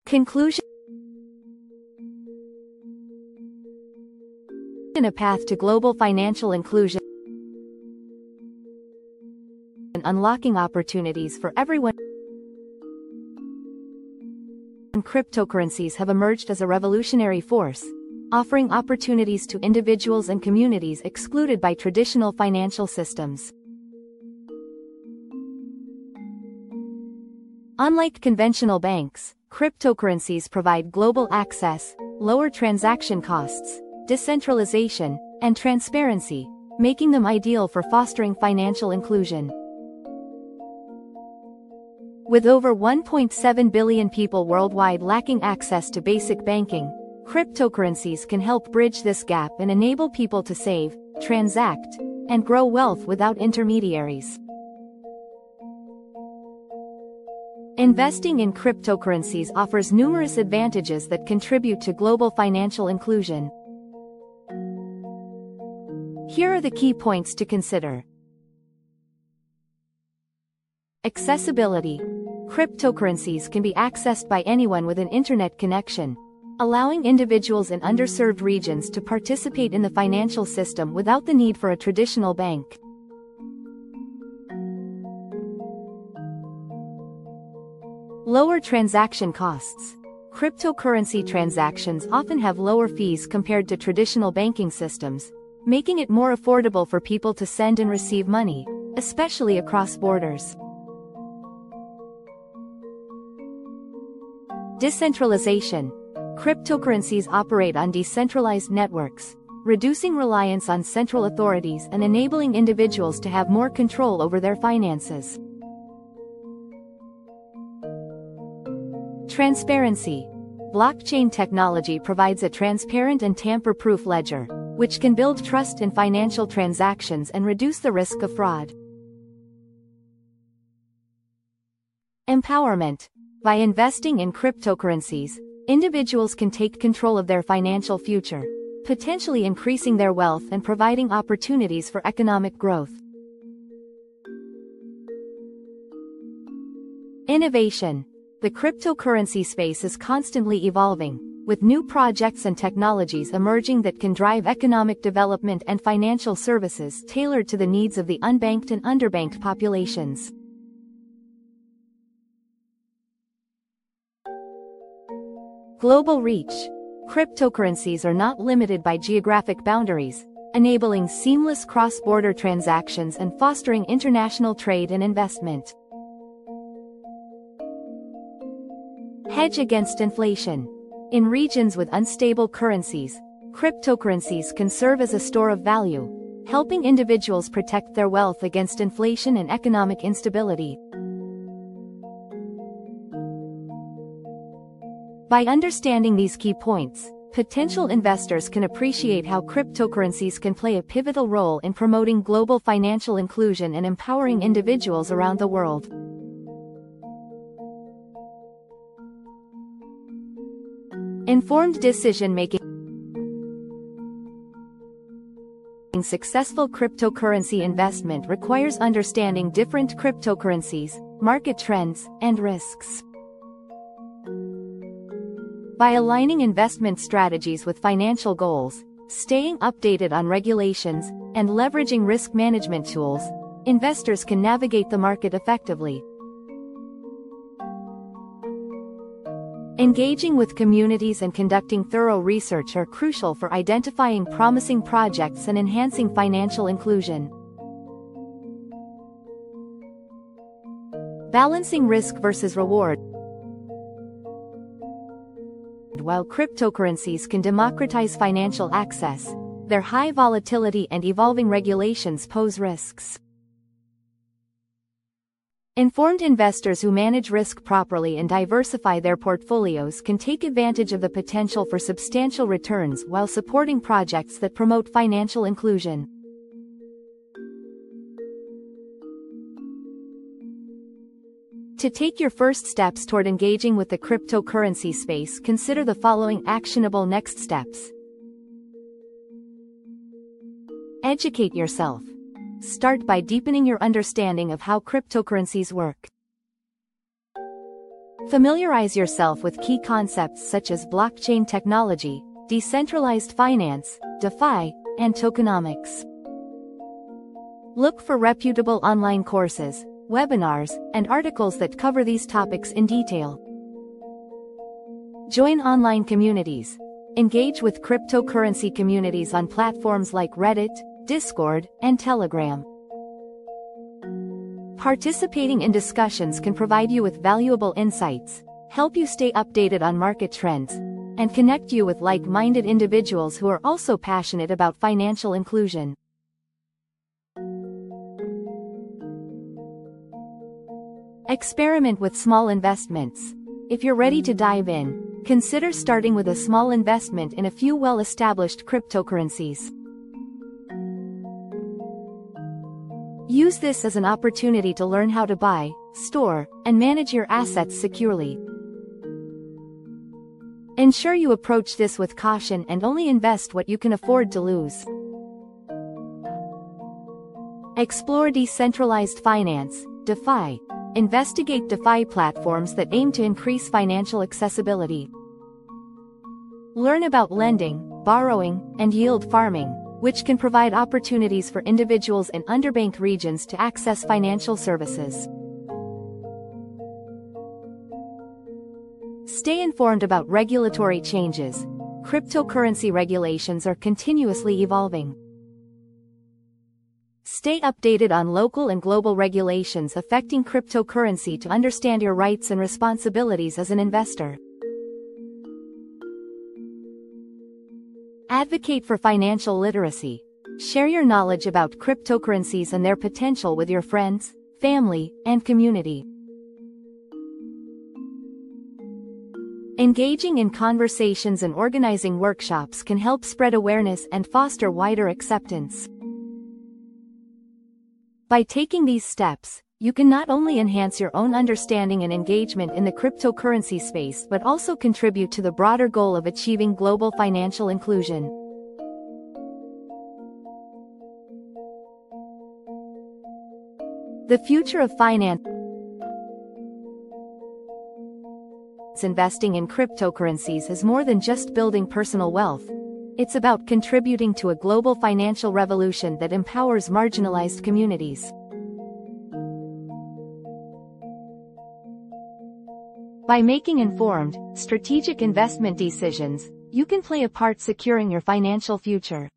Conclusion: a path to global financial inclusion and unlocking opportunities for everyone. Cryptocurrencies have emerged as a revolutionary force, offering opportunities to individuals and communities excluded by traditional financial systems. Unlike conventional banks, cryptocurrencies provide global access, lower transaction costs, decentralization, and transparency, making them ideal for fostering financial inclusion. With over 1.7 billion people worldwide lacking access to basic banking, cryptocurrencies can help bridge this gap and enable people to save, transact, and grow wealth without intermediaries. Investing in cryptocurrencies offers numerous advantages that contribute to global financial inclusion. Here are the key points to consider. Accessibility. Cryptocurrencies can be accessed by anyone with an internet connection, allowing individuals in underserved regions to participate in the financial system without the need for a traditional bank. Lower transaction costs. Cryptocurrency transactions often have lower fees compared to traditional banking systems, making it more affordable for people to send and receive money, especially across borders. Decentralization. Cryptocurrencies operate on decentralized networks, reducing reliance on central authorities and enabling individuals to have more control over their finances. Transparency. Blockchain technology provides a transparent and tamper-proof ledger, which can build trust in financial transactions and reduce the risk of fraud. Empowerment. By investing in cryptocurrencies, individuals can take control of their financial future, potentially increasing their wealth and providing opportunities for economic growth. Innovation. The cryptocurrency space is constantly evolving, with new projects and technologies emerging that can drive economic development and financial services tailored to the needs of the unbanked and underbanked populations. Global reach. Cryptocurrencies are not limited by geographic boundaries, enabling seamless cross-border transactions and fostering international trade and investment. Hedge against inflation. In regions with unstable currencies, cryptocurrencies can serve as a store of value, helping individuals protect their wealth against inflation and economic instability. By understanding these key points, potential investors can appreciate how cryptocurrencies can play a pivotal role in promoting global financial inclusion and empowering individuals around the world. Informed decision-making. Successful cryptocurrency investment requires understanding different cryptocurrencies, market trends, and risks. By aligning investment strategies with financial goals, staying updated on regulations, and leveraging risk management tools, investors can navigate the market effectively. Engaging with communities and conducting thorough research are crucial for identifying promising projects and enhancing financial inclusion. Balancing risk versus reward. While cryptocurrencies can democratize financial access, their high volatility and evolving regulations pose risks. Informed investors who manage risk properly and diversify their portfolios can take advantage of the potential for substantial returns while supporting projects that promote financial inclusion. To take your first steps toward engaging with the cryptocurrency space, consider the following actionable next steps. Educate yourself. Start by deepening your understanding of how cryptocurrencies work. Familiarize yourself with key concepts such as blockchain technology, decentralized finance, DeFi, and tokenomics. Look for reputable online courses, webinars, and articles that cover these topics in detail. Join online communities. Engage with cryptocurrency communities on platforms like Reddit, Discord, and Telegram. Participating in discussions can provide you with valuable insights, help you stay updated on market trends, and connect you with like-minded individuals who are also passionate about financial inclusion. Experiment with small investments. If you're ready to dive in, consider starting with a small investment in a few well-established cryptocurrencies. Use this as an opportunity to learn how to buy, store, and manage your assets securely. Ensure you approach this with caution and only invest what you can afford to lose. Explore decentralized finance, DeFi. Investigate DeFi platforms that aim to increase financial accessibility. Learn about lending, borrowing, and yield farming, which can provide opportunities for individuals in underbanked regions to access financial services. Stay informed about regulatory changes. Cryptocurrency regulations are continuously evolving. Stay updated on local and global regulations affecting cryptocurrency to understand your rights and responsibilities as an investor. Advocate for financial literacy. Share your knowledge about cryptocurrencies and their potential with your friends, family, and community. Engaging in conversations and organizing workshops can help spread awareness and foster wider acceptance. By taking these steps, you can not only enhance your own understanding and engagement in the cryptocurrency space but also contribute to the broader goal of achieving global financial inclusion. The future of finance. Investing in cryptocurrencies is more than just building personal wealth. It's about contributing to a global financial revolution that empowers marginalized communities. By making informed, strategic investment decisions, you can play a part securing your financial future.